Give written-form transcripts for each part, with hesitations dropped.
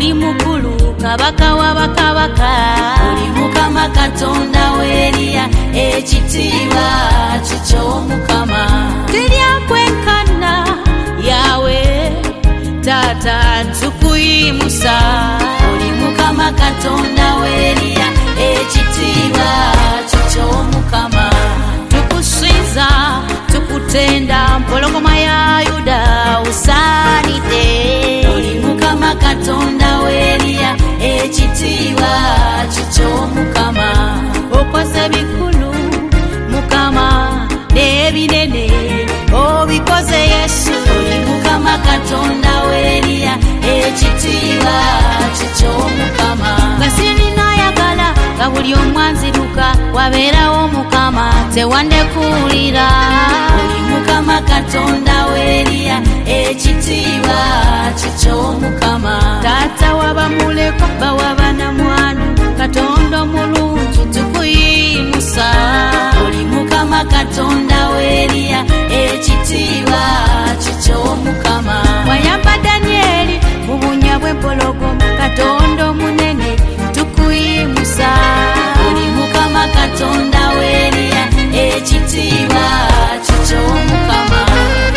oli mukulu kabaka wabakabaka, oli Mukama Katonda w'Eriya, ekitiibwa kikyo Mukama. Teryakwenkana yawe Tata tukuyimusa, oli Mukama Katonda w'Eriya, ekitiibwa kikyo Mukama. Tukusinza tukutenda mpologoma ya Yuda usaanidde, oli Mukama Katonda w'Eriya, ekitiibwa kikyo Mukama. Okoze bikulu Mukama n'ebinene obikoze Yesu, oli Mukama Katonda w'Eriya, ekitiibwa kikyo Mukama. Nga sirinayagala nga buli omwanziruka wabeerawo Mukama tewandekuulira, oli Mukama Katonda w'Eriya, ekitiibwa kikyo Mukama. Taata wabamulekwa bawa namwandu, Katonda omulungi tukuyimusa, oli Mukama Katonda w'Eriya, ekitiibwa kikyo Mukama. Wayamba Danyeri mu bunnya bw'empologoma, Katonda omunene tukuyimusa, oli Mukama Katonda w'Eriya, ekitiibwa kikyo Mukama.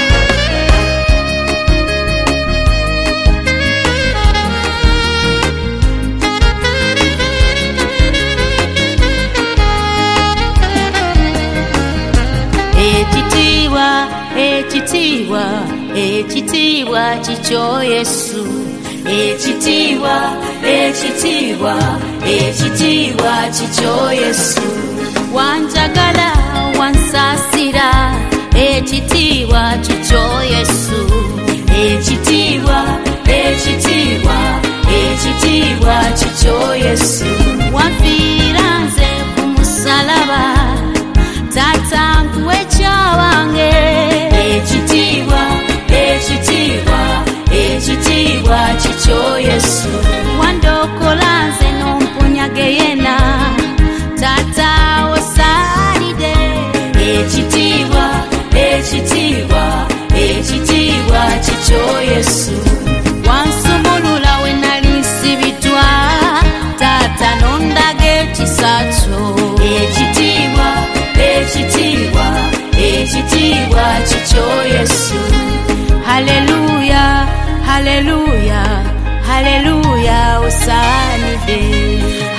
Ekitiibwa, ekitiibwa kikyo Yesu, ekitiibwa, ekitiibwa, ekitiibwa kikyo Yesu. Wanjagala wansaasira, ekitiibwa kikyo Yesu, ekitiibwa, ekitiibwa, ekitiibwa kikyo Yesu. Wanfiira nze ku musalaba, Tata nkuwe kyawange, ekitiibwa, ekitiibwa, ekitiibwa kikyo Yesu. Wandokola nze n'ompunyaga yena, Tata osaanidde, ekitiibwa, ekitiibwa, ekitiibwa kikyo Yesu. Wansumulula we nali nsibitwa, Tata n'ondaga ekisa kyo, ekitiibwa, ekitiibwa, ekitiibwa kikyo Yesu. Haleluya, haleluya, haleluya osaanidde,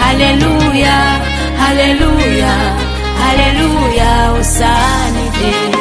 haleluya, haleluya, haleluya osaanidde.